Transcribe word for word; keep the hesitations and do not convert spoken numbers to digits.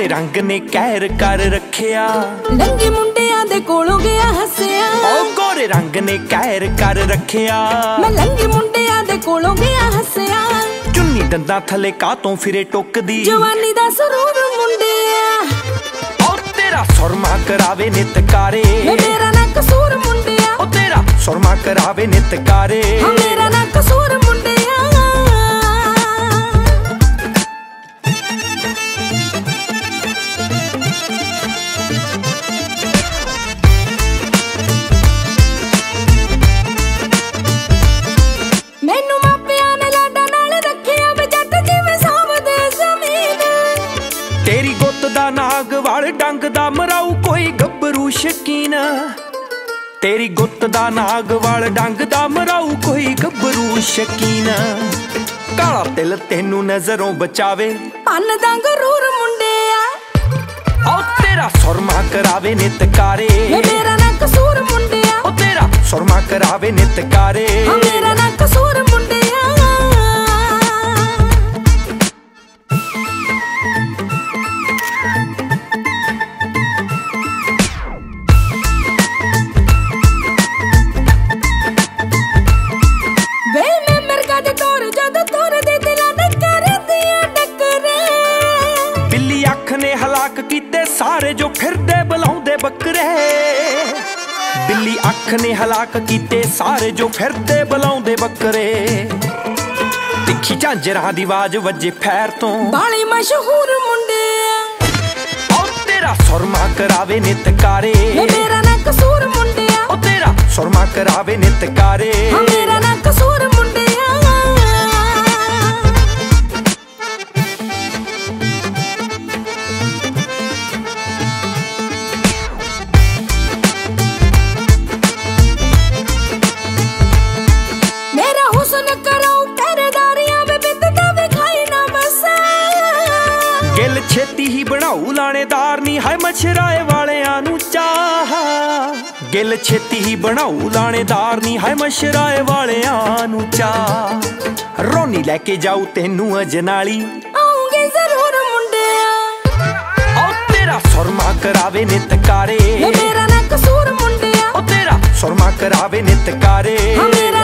गोरे रंग ने कहर कर रखिया, लंगे मुंडियां दे कोलों गया हसिया। ओ गोरे रंग ने कहर कर रखिया, मैं लंगे मुंडियां दे कोलों गया हसिया। चुन्नी डंडा थले कातों फिरे टोकदी, जवानी दा सरूर मुंडिया। ओ तेरा सुरमा करावे नित कारे, मेरा ना कसूर मुंडिया। ओ तेरा सुरमा करावे नित कारे, मेरा ना कसूर मुंडिया। मैनू मापिया ने लाडा नाल रखिया वे जट जिवें सावदे ज़मीन। तेरी गुत्त दा नाग वाल डंग दा मराऊ कोई गब्बरू शकीन, तेरी गुत्त दा नाग वाल डंग दा मराऊ कोई गब्बरू शकीन। काला तिल तेनू नजरों बचावे, पन दा गरूर मुंडिया। ओ तेरा सुरमा करावे नित कारे, मेरा ना कसूर मुंडिया। ओ तेरा सुरमा करावे नित कारे, मेरा ना कसूर मुंडिया। वे मैं मरगा दे तोर जद तोर दे दिलां ने करदियां टकरे। बिल्ली अख ने हलाक कीते सारे जो फिरदे बुलाउंदे बकरे, बिल्ली अख ने हलाक कीते सारे जो फिरदे बुलाउंदे बकरे। तिखी झांजरां दी आवाज वजे फैर तो, बाली मशहूर मुंडिया। ओ तेरा सुरमा करावे नित कारे, मेरा ना कसूर मुंडिया। ओ तेरा सुरमा करावे नित कारे, मेरा ना कसूर मुंडिया। मेरा हुस्न कराऊं पहरेदारियां वे बिंद दा विखाई ना बसा। गिल छेती ही बनाऊ लाणेदार नी है मछराए वालियां नू चाह, गिल छेती ही बनाऊ लाणेदार नी है मछराए वालियां नू चाह। रोनी लेके जाऊ तेनू अजनाली, आऊंगी जरूर मुंडिया। ओ तेरा सुरमा करावे नित कारे, मेरा ना कसूर मुंडिया। ओ तेरा सुरमा करावे नित कारे, मेरा